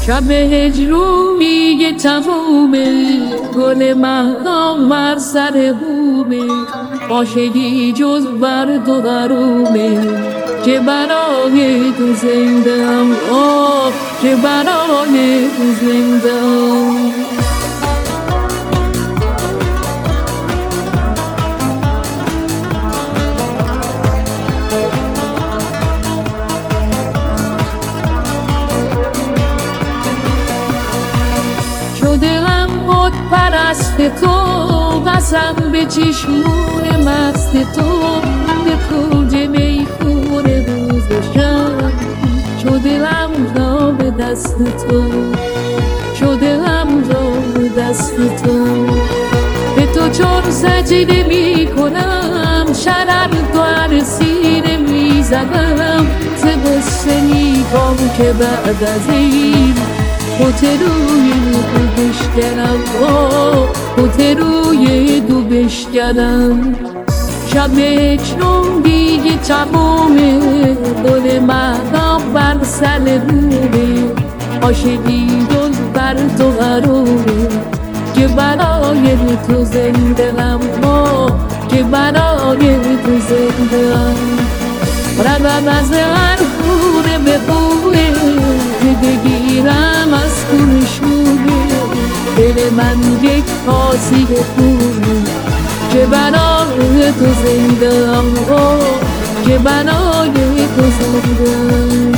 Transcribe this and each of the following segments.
شب هجرونی تمومه، گل مهدام بر سر بومه، عاشقی جز بر تو حرومه، که برای تو زندم، که برای تو زندم. شدم خود پرست تو، قسم به چشمون مست تو، به کنج میخونه روز و شب، شدم دام دست تو، شدم دام دست تو. به تو چون سجده می کنم، شرر تو هر سینه می زدم، ز غصه نیکام که بعد از این خود روی دو بشکنم، خود روی دو بشکنم. شب هجرم دیگه تمومه، گل مهدام بر سر بومه، عاشقی جز بر تو حرومه، که برای تو زنده‌ام، که برای تو زنده‌ام. روم از هر خونه به خونه، که بگیرم از خون شونه، دل من یک کاسه خونه، که برای تو زنده‌ام، که برای تو زنده‌ام.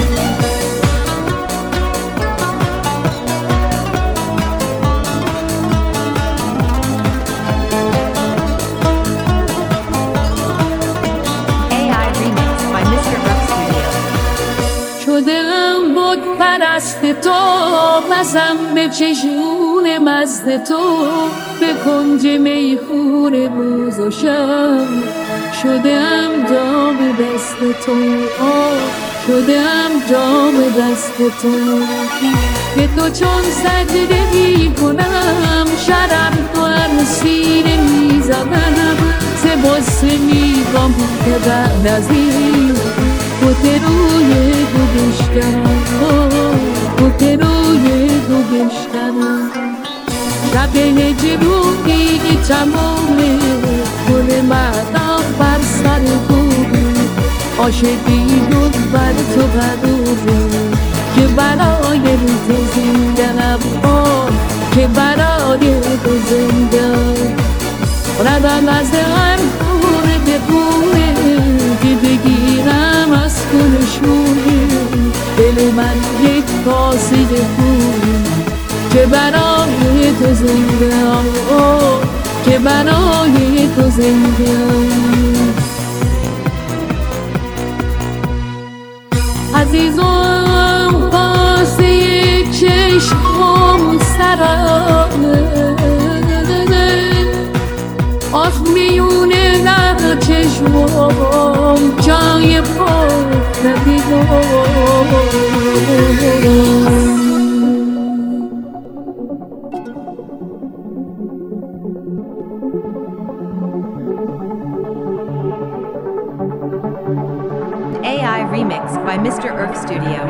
شدم بود پرست تو، قسم به چشمون مست تو، به کنج میخونه روز و شب، شدم دام دست تو، شدم دام دست تو. به تو چون سجده می کنم، شرم تو هر سینه می زدم، ز غصه میگم که بعد از این خود روی تو بشکنم، خود روی تو بشکنم. شب هجرونی تمومه، گل مهدام بر سر بومه، عاشقی جز بر تو حرومه، که برای تو زنده‌ام، که برای تو زنده‌ام. روم از هر خونه به خونه، که بگیرم از خون شونه، دل من یک کاسه خونه، که برای تو زنده‌ام، که برای تو زنده‌ام. عزیزم قاسه یک چشمم سرانه، آخ میونه در چشمم جای خود ندیدم. AI Remix by Mr. Earth Studio.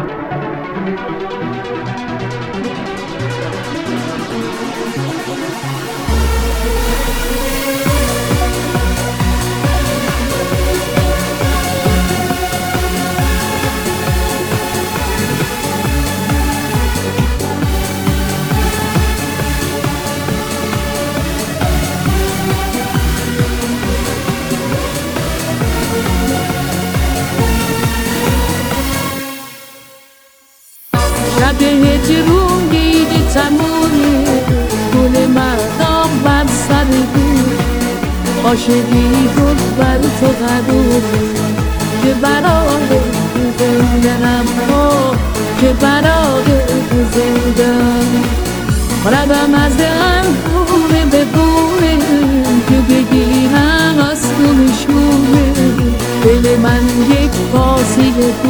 شب هجرونی تمومه، گل مهدام بر سر بومه، عاشقی جز بر تو حرومه، که برای تو زنده‌ام، که برای تو زنده‌ام. روم از هر خونه به خونه، که بگیرم از خون شونه، دل من یک کاسه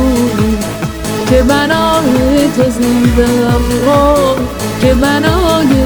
خونه، که برای تو زنده‌ام، که برای